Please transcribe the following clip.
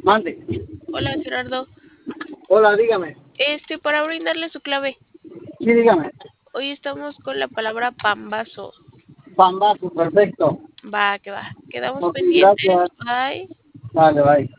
Mande. Hola, Gerardo. Hola, dígame. Para brindarle su clave. Sí, dígame. Hoy estamos con la palabra pambazo. Pambazo, perfecto. Va, que va. Quedamos Ok, pendientes. gracias. Bye. Vale, bye.